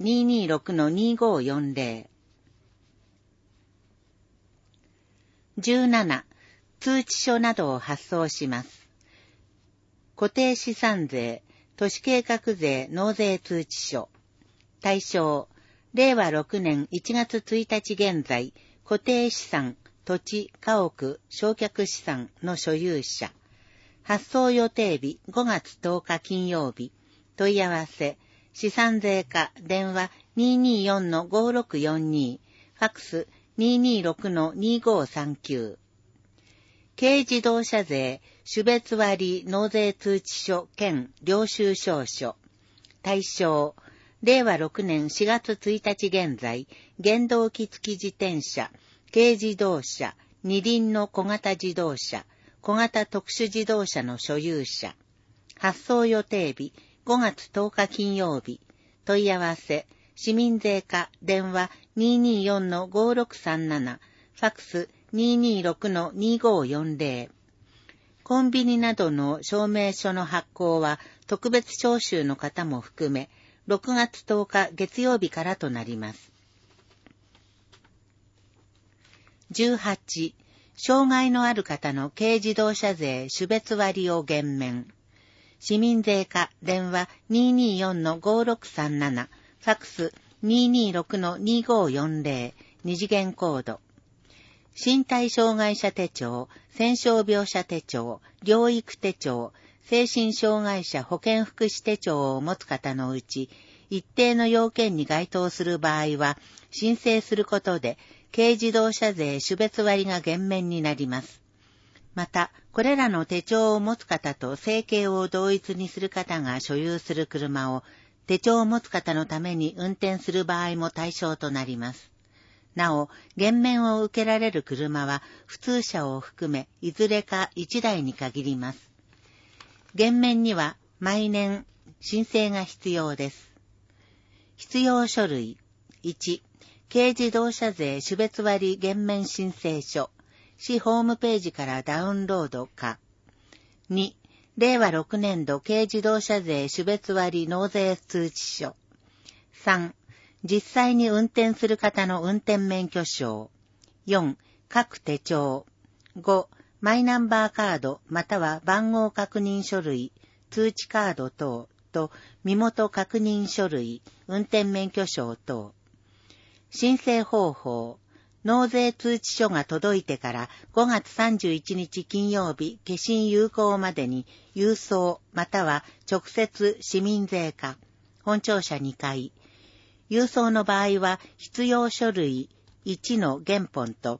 226-2540。17. 通知書などを発送します。固定資産税、都市計画税納税通知書。対象、令和6年1月1日現在、固定資産、土地、家屋、償却資産の所有者。発送予定日5月10日金曜日。問い合わせ、資産税課電話 224-5642、ファックス 226-2539。軽自動車税、種別割納税通知書兼領収証書。対象、令和6年4月1日現在、原動機付自転車、軽自動車、二輪の小型自動車、小型特殊自動車の所有者。発送予定日5月10日金曜日。問い合わせ、市民税課電話 224-5637、ファックス 226-2540。コンビニなどの証明書の発行は特別徴収の方も含め6月10日月曜日からとなります。18. 障害のある方の軽自動車税種別割を減免。市民税課電話 224-5637、ファックス 226-2540、二次元コード。身体障害者手帳、戦傷病者手帳、療育手帳、精神障害者保健福祉手帳を持つ方のうち、一定の要件に該当する場合は、申請することで、軽自動車税種別割が減免になります。また、これらの手帳を持つ方と生計を同一にする方が所有する車を、手帳を持つ方のために運転する場合も対象となります。 なお、減免を受けられる車は普通車を含めいずれか1台に限ります。減免には毎年申請が必要です。必要書類。1、軽自動車税種別割減免申請書。市ホームページからダウンロードか。2、令和6年度軽自動車税種別割納税通知書。3、実際に運転する方の運転免許証。4、各手帳。5、マイナンバーカードまたは番号確認書類、通知カード等と身元確認書類、運転免許証等。申請方法。納税通知書が届いてから5月31日金曜日消印有効までに郵送または直接市民税課、本庁舎2階。郵送の場合は必要書類1の原本と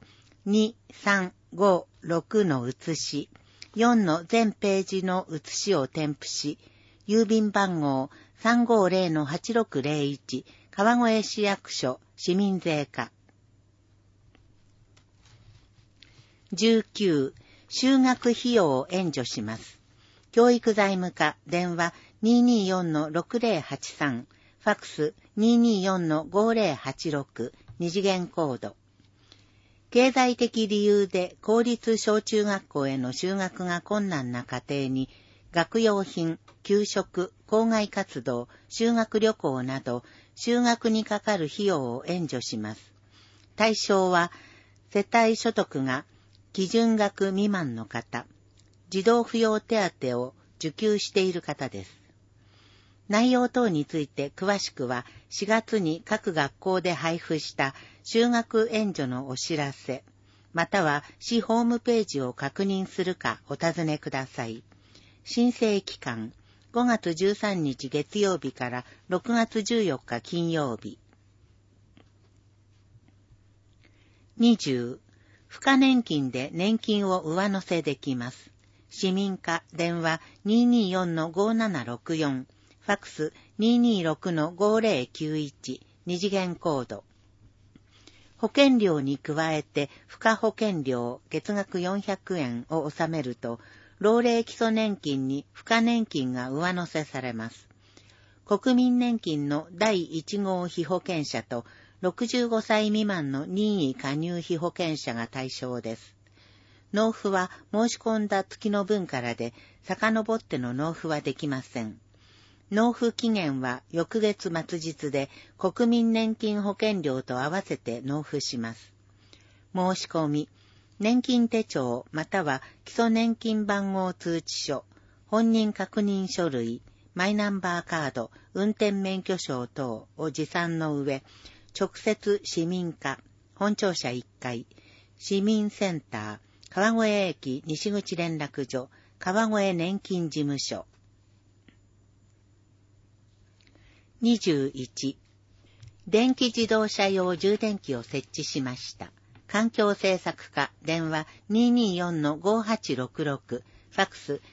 2、3、5、6の写し、4の全ページの写しを添付し、郵便番号 350-8601 川越市役所市民税課。19、就学費用を援助します。教育財務課電話 224-6083 ファックス 224-5086 二次元コード。経済的理由で公立小中学校への就学が困難な家庭に学用品、給食、校外活動、修学旅行など就学にかかる費用を援助します。対象は世帯所得が基準額未満の方、児童扶養手当を受給している方です。内容等について詳しくは4月に各学校で配布した就学援助のお知らせ、または市ホームページを確認するかお尋ねください。申請期間、5月13日月曜日から6月14日金曜日。20、付加年金で年金を上乗せできます。市民課電話 224-5764 ファックス 226-5091 二次元コード。保険料に加えて付加保険料月額400円を納めると、老齢基礎年金に付加年金が上乗せされます。国民年金の第1号被保険者と65歳未満の任意加入被保険者が対象です。納付は申し込んだ月の分からで、遡っての納付はできません。納付期限は翌月末日で、国民年金保険料と合わせて納付します。申し込み、年金手帳または基礎年金番号通知書、本人確認書類、マイナンバーカード、運転免許証等を持参の上、直接市民課、本庁舎1階、市民センター、川越駅西口連絡所、川越年金事務所。21、電気自動車用充電器を設置しました。環境政策課電話 224-5866 ファックス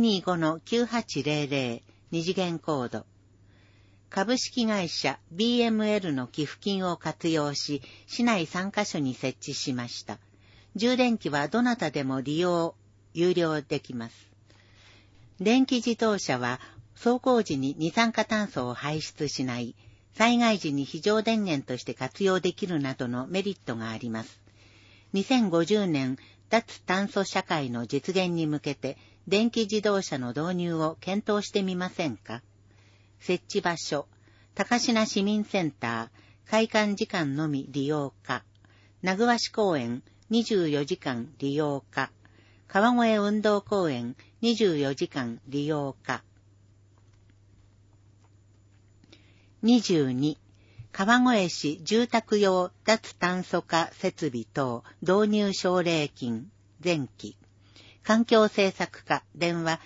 225-9800 二次元コード。株式会社 BML の寄付金を活用し、市内3カ所に設置しました。充電器はどなたでも利用、有料できます。電気自動車は走行時に二酸化炭素を排出しない、災害時に非常電源として活用できるなどのメリットがあります。2050年脱炭素社会の実現に向けて電気自動車の導入を検討してみませんか？設置場所、高階市民センター、開館時間のみ利用可、名古屋市公園24時間利用可、川越運動公園24時間利用可。22、川越市住宅用脱炭素化設備等導入奨励金前期。環境政策課電話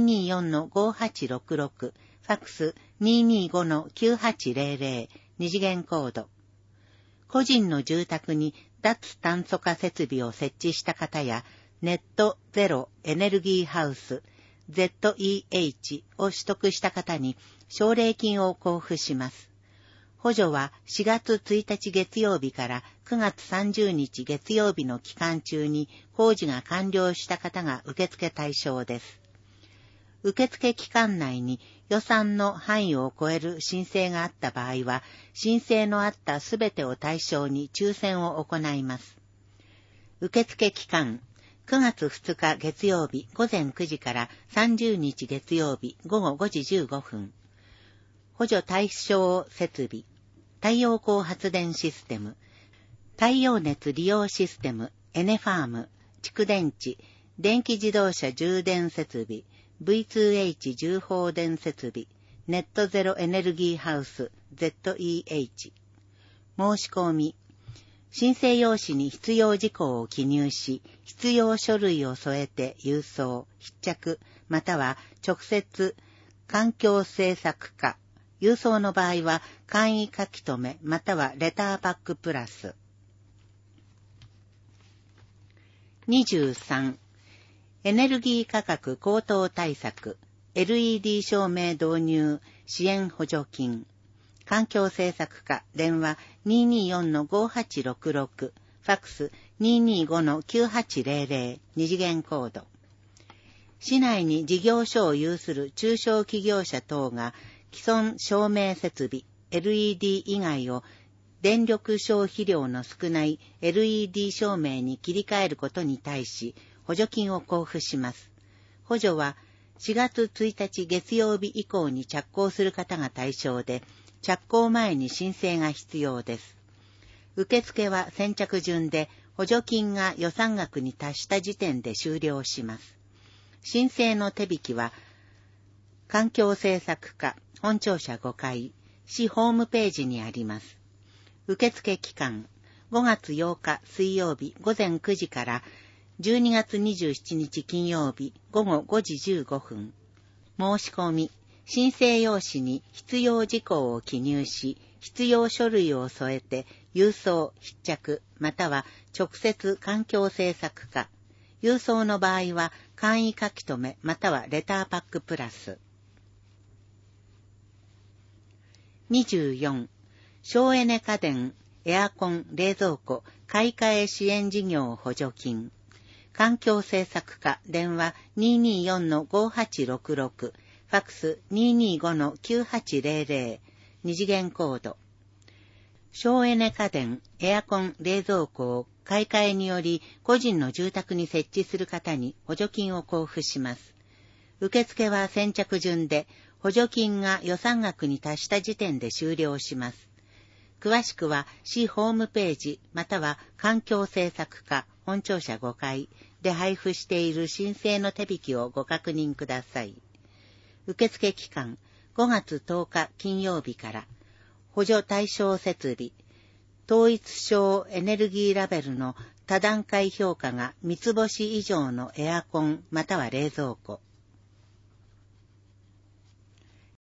224-5866 ファックス 225-9800 二次元コード。個人の住宅に脱炭素化設備を設置した方やネットゼロエネルギーハウス ZEH を取得した方に奨励金を交付します。 補助は4月1日月曜日から9月30日月曜日の期間中に工事が完了した方が受付対象です。受付期間内に予算の範囲を超える申請があった場合は、申請のあったすべてを対象に抽選を行います。受付期間、9月2日月曜日午前9時から30日月曜日午後5時15分。補助対象設備、太陽光発電システム、太陽熱利用システム、エネファーム、蓄電池、電気自動車充電設備、V2H 重放電設備、ネットゼロエネルギーハウス ZEH。申し込み。申請用紙に必要事項を記入し、必要書類を添えて郵送、筆着、または直接環境政策課。郵送の場合は簡易書き留め、またはレターパックプラス。23. エネルギー価格高騰対策 LED 照明導入支援補助金環境政策課電話 224-5866 ファックス 225-9800 二次元コード。市内に事業所を有する中小企業者等が既存照明設備 LED 以外を電力消費量の少ない LED 照明に切り替えることに対し補助金を交付します。補助は4月1日月曜日以降に着工する方が対象で、着工前に申請が必要です。受付は先着順で、補助金が予算額に達した時点で終了します。申請の手引きは、環境政策課本庁舎5階、市ホームページにあります。受付期間、5月8日水曜日午前9時から12月27日金曜日午後5時15分。申し込み、申請用紙に必要事項を記入し、必要書類を添えて郵送、筆着、または直接環境政策課。郵送の場合は簡易書き留め、またはレターパックプラス。24. 省エネ家電、エアコン、冷蔵庫、買い替え支援事業補助金。環境政策課電話 224-5866 ファックス 225-9800 二次元コード。省エネ家電、エアコン、冷蔵庫を買い替えにより個人の住宅に設置する方に補助金を交付します。受付は先着順で補助金が予算額に達した時点で終了します。詳しくは市ホームページまたは環境政策課本庁舎5階で配布している申請の手引きをご確認ください。受付期間5月10日金曜日から補助対象設備統一省エネルギーラベルの多段階評価が3つ星以上のエアコンまたは冷蔵庫